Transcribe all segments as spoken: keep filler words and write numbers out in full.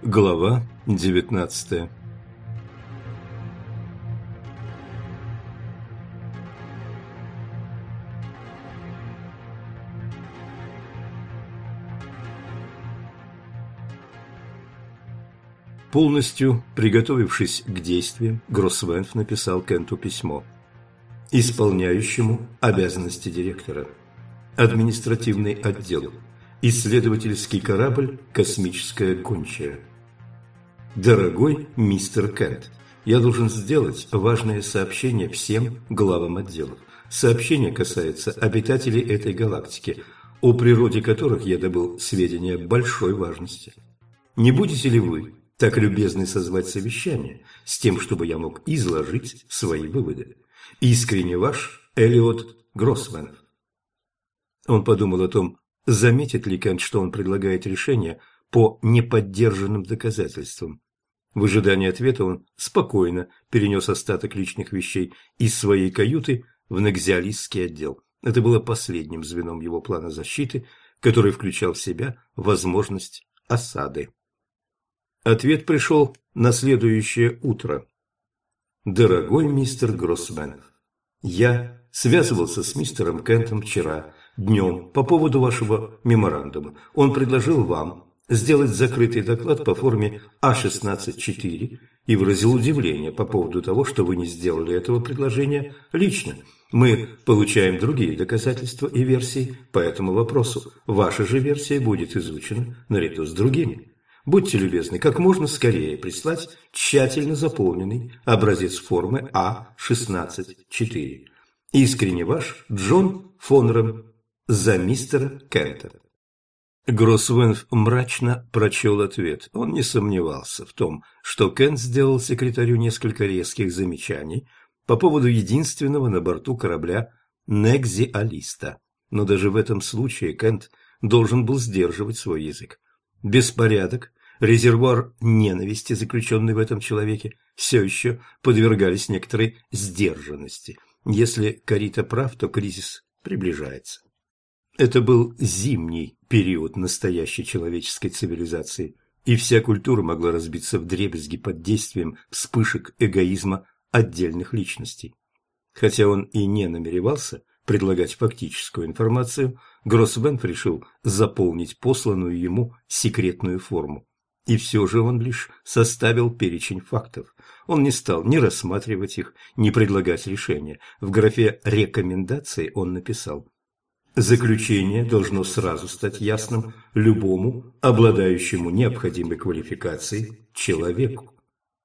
Глава девятнадцатая. Полностью приготовившись к действиям, Гроссвенф написал Кенту письмо. Исполняющему обязанности директора. Административный отдел. Исследовательский корабль «Космическая гончая». Дорогой мистер Кент, я должен сделать важное сообщение всем главам отделов. Сообщение касается обитателей этой галактики, о природе которых я добыл сведения большой важности. Не будете ли вы так любезны созвать совещание с тем, чтобы я мог изложить свои выводы? Искренне ваш Эллиот Гроссвенф. Он подумал о том, заметит ли Кент, что он предлагает решение по неподдержанным доказательствам. В ожидании ответа он спокойно перенес остаток личных вещей из своей каюты в Нексиалистский отдел. Это было последним звеном его плана защиты, который включал в себя возможность осады. Ответ пришел на следующее утро. Дорогой мистер Гроссвенф, я связывался с мистером Кентом вчера днем по поводу вашего меморандума. Он предложил вам сделать закрытый доклад по форме А шестнадцать четыре и выразил удивление по поводу того, что вы не сделали этого предложения лично. Мы получаем другие доказательства и версии по этому вопросу. Ваша же версия будет изучена наряду с другими. Будьте любезны, как можно скорее прислать тщательно заполненный образец формы А шестнадцать четыре. Искренне ваш Джон Фонрем, за мистера Кента. Гроссвенф мрачно прочел ответ. Он не сомневался в том, что Кент сделал секретарю несколько резких замечаний по поводу единственного на борту корабля Нексиалиста. Но даже в этом случае Кент должен был сдерживать свой язык. Беспорядок, резервуар ненависти, заключенный в этом человеке, все еще подвергались некоторой сдержанности. Если Карита прав, то кризис приближается. Это был зимний период настоящей человеческой цивилизации, и вся культура могла разбиться вдребезги под действием вспышек эгоизма отдельных личностей. Хотя он и не намеревался предлагать фактическую информацию, Гроссвенф решил заполнить посланную ему секретную форму. И все же он лишь составил перечень фактов. Он не стал ни рассматривать их, ни предлагать решения. В графе «Рекомендации» он написал: «Заключение должно сразу стать ясным любому, обладающему необходимой квалификацией, человеку».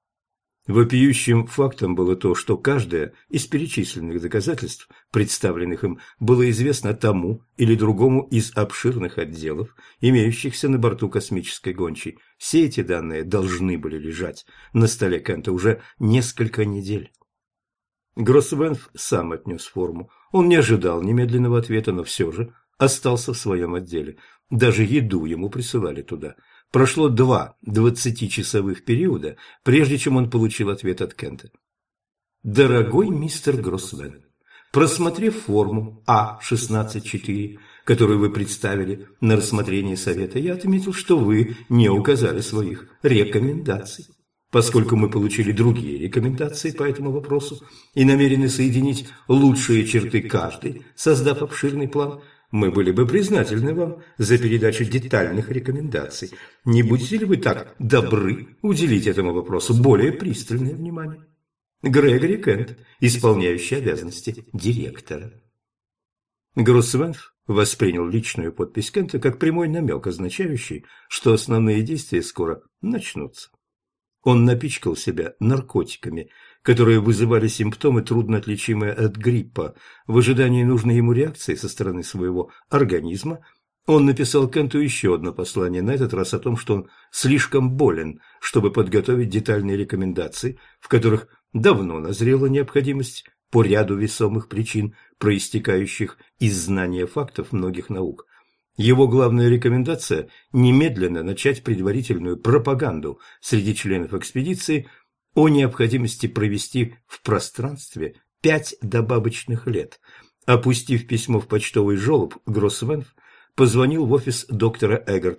Вопиющим фактом было то, что каждое из перечисленных доказательств, представленных им, было известно тому или другому из обширных отделов, имеющихся на борту космической гончей. Все эти данные должны были лежать на столе Кента уже несколько недель. Гроссвенф сам отнес форму. Он не ожидал немедленного ответа, но все же остался в своем отделе. Даже еду ему присылали туда. Прошло два двадцатичасовых периода, прежде чем он получил ответ от Кента. «Дорогой мистер Гроссвенф, просмотрев форму А шестнадцать четыре, которую вы представили на рассмотрение совета, я отметил, что вы не указали своих рекомендаций. Поскольку мы получили другие рекомендации по этому вопросу и намерены соединить лучшие черты каждой, создав обширный план, мы были бы признательны вам за передачу детальных рекомендаций. Не будете ли вы так добры уделить этому вопросу более пристальное внимание? Грегори Кент, исполняющий обязанности директора». Гроссвенф воспринял личную подпись Кента как прямой намек, означающий, что основные действия скоро начнутся. Он напичкал себя наркотиками, которые вызывали симптомы, трудно отличимые от гриппа. В ожидании нужной ему реакции со стороны своего организма он написал Кенту еще одно послание, на этот раз о том, что он слишком болен, чтобы подготовить детальные рекомендации, в которых давно назрела необходимость по ряду весомых причин, проистекающих из знания фактов многих наук. Его главная рекомендация – немедленно начать предварительную пропаганду среди членов экспедиции о необходимости провести в пространстве пять добавочных лет. Опустив письмо в почтовый желоб, Гроссвенф позвонил в офис доктора Эггарта.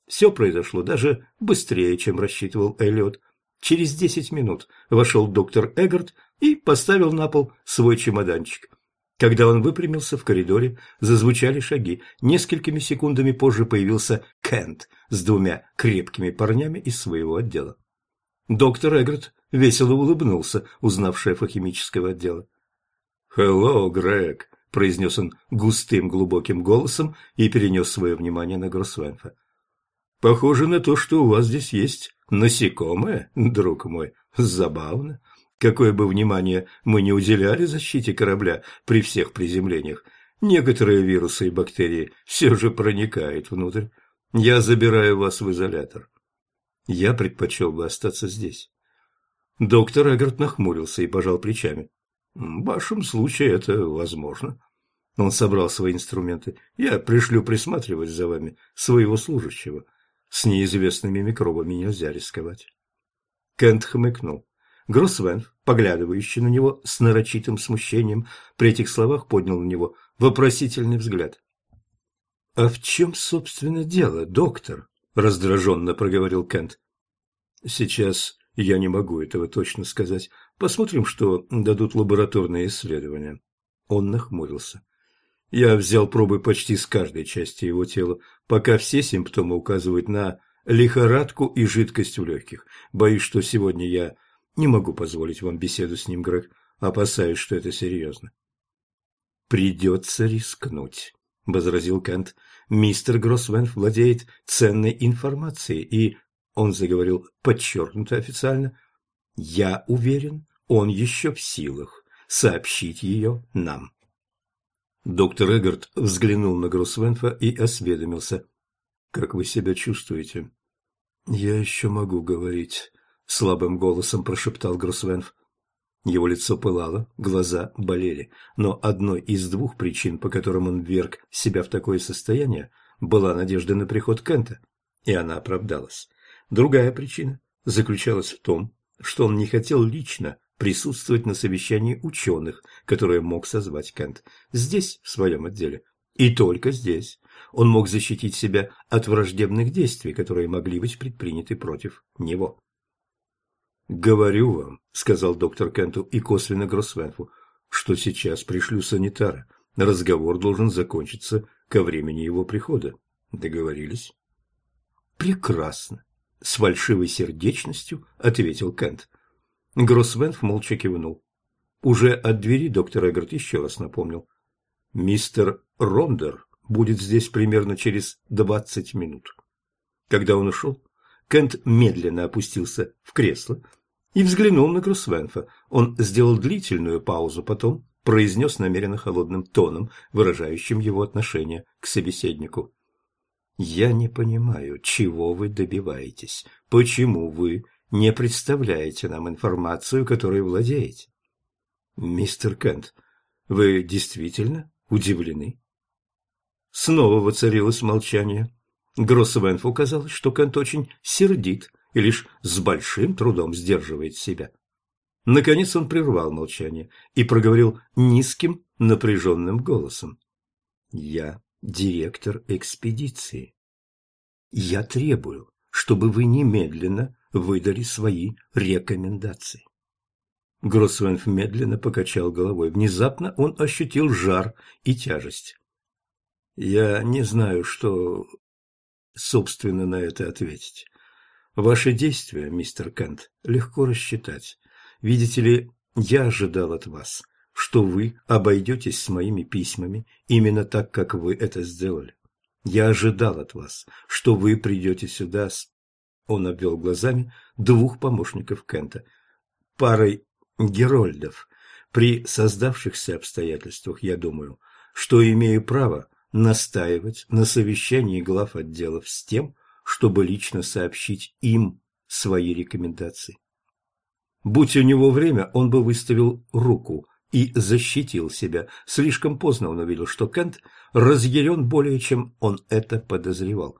Все произошло даже быстрее, чем рассчитывал Эллиот. Через десять минут вошел доктор Эггарт и поставил на пол свой чемоданчик. Когда он выпрямился в коридоре, зазвучали шаги. Несколькими секундами позже появился Кент с двумя крепкими парнями из своего отдела. Доктор Эггарт весело улыбнулся, узнав шефа химического отдела. «Хелло, Грег», – произнес он густым глубоким голосом и перенес свое внимание на Гроссвенфа. «Похоже на то, что у вас здесь есть насекомое, друг мой. Забавно. Какое бы внимание мы ни уделяли защите корабля при всех приземлениях, некоторые вирусы и бактерии все же проникают внутрь. Я забираю вас в изолятор. Я предпочел бы остаться здесь». Доктор Эггарт нахмурился и пожал плечами. «В вашем случае это возможно». Он собрал свои инструменты. «Я пришлю присматривать за вами своего служащего. С неизвестными микробами нельзя рисковать». Кент хмыкнул. Гроссвенф, поглядывающий на него с нарочитым смущением, при этих словах поднял на него вопросительный взгляд. «А в чем, собственно, дело, доктор?» – раздраженно проговорил Кент. «Сейчас я не могу этого точно сказать. Посмотрим, что дадут лабораторные исследования». Он нахмурился. «Я взял пробы почти с каждой части его тела, пока все симптомы указывают на лихорадку и жидкость в легких. Боюсь, что сегодня я не могу позволить вам беседу с ним, Грег. Опасаюсь, что это серьезно». «Придется рискнуть», – возразил Кент. «Мистер Гроссвенф владеет ценной информацией, и...» Он заговорил подчеркнуто официально. «Я уверен, он еще в силах сообщить ее нам». Доктор Эггарт взглянул на Гроссвенфа и осведомился. «Как вы себя чувствуете?» «Я еще могу говорить», – слабым голосом прошептал Гроссвенф. Его лицо пылало, глаза болели, но одной из двух причин, по которым он вверг себя в такое состояние, была надежда на приход Кента, и она оправдалась. Другая причина заключалась в том, что он не хотел лично присутствовать на совещании ученых, которое мог созвать Кент, здесь, в своем отделе, и только здесь. Он мог защитить себя от враждебных действий, которые могли быть предприняты против него. «Говорю вам», — сказал доктор Кенту и косвенно Гроссвенфу, «что сейчас пришлю санитара. Разговор должен закончиться ко времени его прихода. Договорились?» «Прекрасно», — с фальшивой сердечностью ответил Кент. Гроссвенф молча кивнул. Уже от двери доктор Эггарт еще раз напомнил. «Мистер Рондер будет здесь примерно через двадцать минут». Когда он ушел, Кент медленно опустился в кресло и взглянул на Гроссвенфа. Он сделал длительную паузу, потом произнес намеренно холодным тоном, выражающим его отношение к собеседнику. «Я не понимаю, чего вы добиваетесь, почему вы не представляете нам информацию, которой владеете?» «Мистер Кент, вы действительно удивлены?» Снова воцарилось молчание. Гроссвенфу казалось, что Кент очень сердит и лишь с большим трудом сдерживает себя. Наконец он прервал молчание и проговорил низким, напряженным голосом. «Я директор экспедиции. Я требую, чтобы вы немедленно выдали свои рекомендации». Гроссвенф медленно покачал головой. Внезапно он ощутил жар и тяжесть. «Я не знаю, что, собственно, на это ответить. Ваши действия, мистер Кент, легко рассчитать. Видите ли, я ожидал от вас, что вы обойдетесь с моими письмами именно так, как вы это сделали. Я ожидал от вас, что вы придете сюда с...» Он обвел глазами двух помощников Кента. «Парой герольдов. При создавшихся обстоятельствах, я думаю, что имею право настаивать на совещании глав отделов с тем, чтобы лично сообщить им свои рекомендации. Будь у него время, он бы выставил руку и защитил себя. Слишком поздно он увидел, что Кент разъярен более, чем он это подозревал.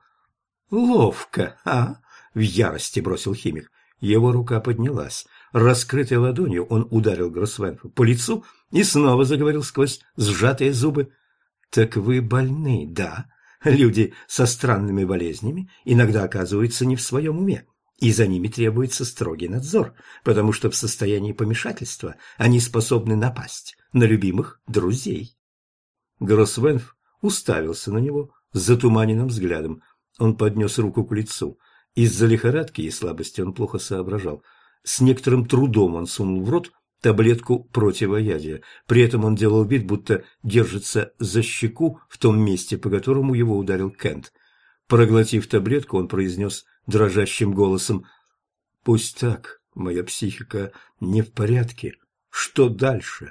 «Ловко, а?» – в ярости бросил химик. Его рука поднялась. Раскрытой ладонью он ударил Гроссвенфа по лицу и снова заговорил сквозь сжатые зубы. «Так вы больны, да? Люди со странными болезнями иногда оказываются не в своем уме, и за ними требуется строгий надзор, потому что в состоянии помешательства они способны напасть на любимых друзей. Гроссвенф уставился на него с затуманенным взглядом. Он поднес руку к лицу. Из-за лихорадки и слабости он плохо соображал. С некоторым трудом он сунул в рот таблетку противоядия. При этом он делал вид, будто держится за щеку в том месте, по которому его ударил Кент. Проглотив таблетку, он произнес дрожащим голосом: «Пусть так, моя психика не в порядке. Что дальше?»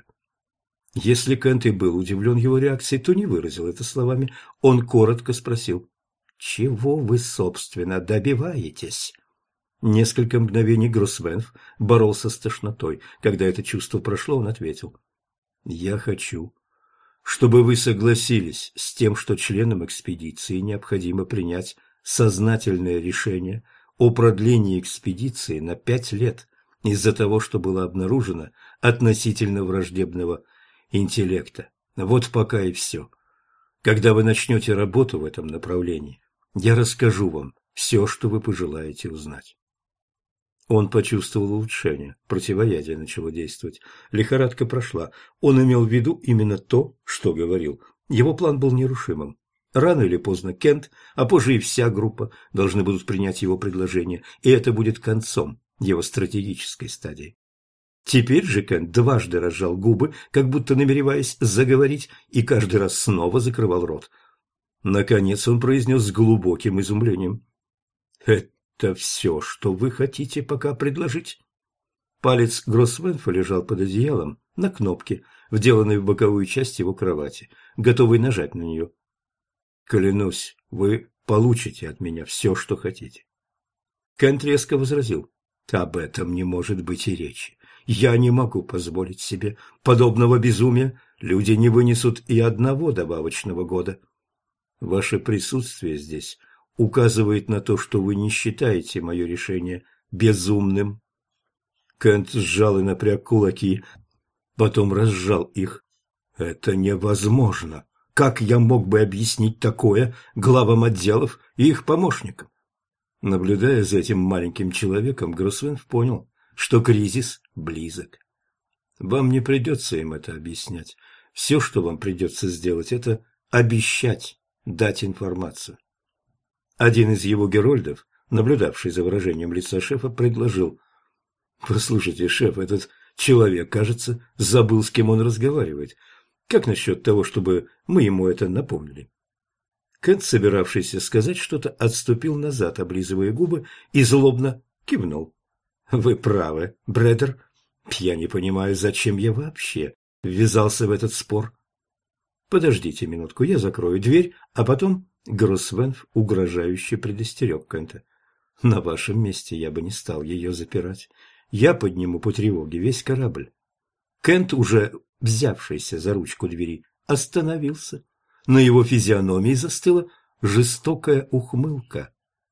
Если Кент и был удивлен его реакцией, то не выразил это словами. Он коротко спросил: «Чего вы, собственно, добиваетесь?» Несколько мгновений Гроссвенф боролся с тошнотой. Когда это чувство прошло, он ответил: «Я хочу, чтобы вы согласились с тем, что членам экспедиции необходимо принять сознательное решение о продлении экспедиции на пять лет из-за того, что было обнаружено относительно враждебного интеллекта. Вот пока и все. Когда вы начнете работу в этом направлении, я расскажу вам все, что вы пожелаете узнать». Он почувствовал улучшение. Противоядие начало действовать. Лихорадка прошла. Он имел в виду именно то, что говорил. Его план был нерушимым. Рано или поздно Кент, а позже и вся группа, должны будут принять его предложение, и это будет концом его стратегической стадии. Теперь же Кент дважды разжал губы, как будто намереваясь заговорить, и каждый раз снова закрывал рот. Наконец он произнес с глубоким изумлением: «Это все, что вы хотите пока предложить?» Палец Гроссвенфа лежал под одеялом на кнопке, вделанной в боковую часть его кровати, готовый нажать на нее. «Клянусь, вы получите от меня все, что хотите». Кент резко возразил: «Об этом не может быть и речи. Я не могу позволить себе подобного безумия. Люди не вынесут и одного добавочного года. Ваше присутствие здесь указывает на то, что вы не считаете мое решение безумным». Кент сжал и напряг кулаки, потом разжал их. «Это невозможно. Как я мог бы объяснить такое главам отделов и их помощникам?» Наблюдая за этим маленьким человеком, Гроссвенф понял, что кризис близок. Вам не придется им это объяснять. Все, что вам придется сделать, это обещать дать информацию. Один из его герольдов, наблюдавший за выражением лица шефа, предложил: «Послушайте, шеф, этот человек, кажется, забыл, с кем он разговаривает. Как насчет того, чтобы мы ему это напомнили?» Кент, собиравшийся сказать что-то, отступил назад, облизывая губы, и злобно кивнул. «Вы правы, Бредер. Я не понимаю, зачем я вообще ввязался в этот спор. Подождите минутку, я закрою дверь, а потом...» Гроссвенф угрожающе предостерег Кента: «На вашем месте я бы не стал ее запирать. Я подниму по тревоге весь корабль». Кент, уже взявшийся за ручку двери, остановился. На его физиономии застыла жестокая ухмылка.